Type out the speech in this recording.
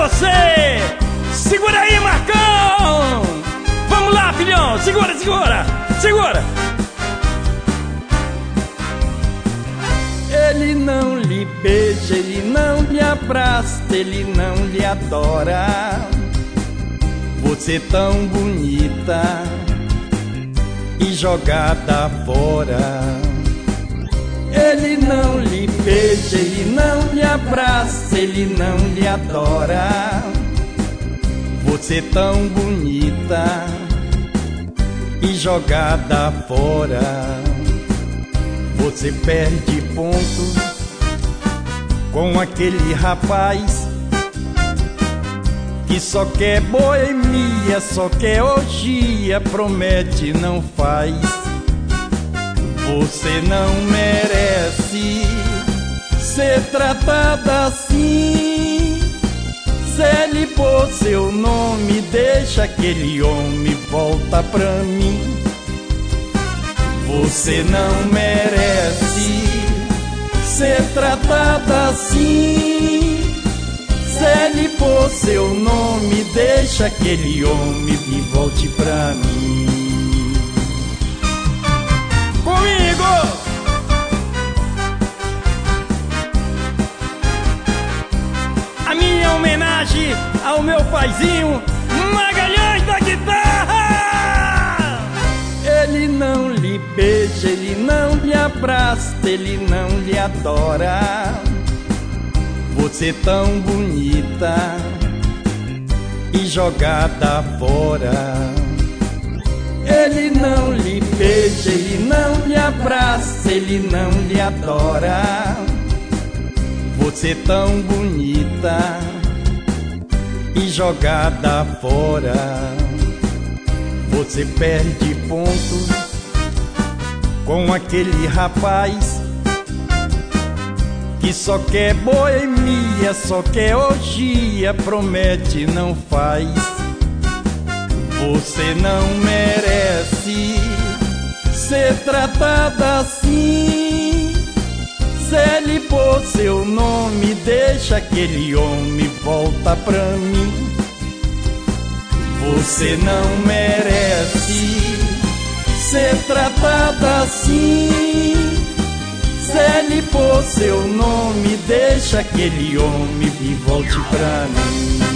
você. Segura aí, Marcão. Vamos lá, filhão. Segura, segura, segura. Ele não lhe beija, ele não lhe abraça, ele não lhe adora. Você tão bonita e jogada fora. Ele não lhe beija, ele não lhe abraça, ele não lhe adora. Você tão bonita e jogada fora. Você perde ponto com aquele rapaz que só quer boemia, só quer orgia, promete, não faz. Você não merece ser tratada assim. Se ele pôr seu nome, deixa aquele homem, volta pra mim. Você não merece ser tratada assim. Se ele pôr seu nome, deixa aquele homem e volte pra mim. Comigo! A minha homenagem ao meu paizinho Magalhães da guitarra. Ele não lhe beija, ele não lhe abraça, ele não lhe adora. Você tão bonita e jogada fora. Ele não lhe beija, ele não lhe abraça, ele não lhe adora. Você tão bonita e jogada fora. Você perde ponto com aquele rapaz que só quer boemia, só quer orgia, promete, não faz. Você não merece ser tratada assim. Se ele pôr seu nome, deixa aquele homem, volta pra mim. Você não merece ser tratada assim. Se ele pôr seu nome, deixa aquele homem e volte pra mim.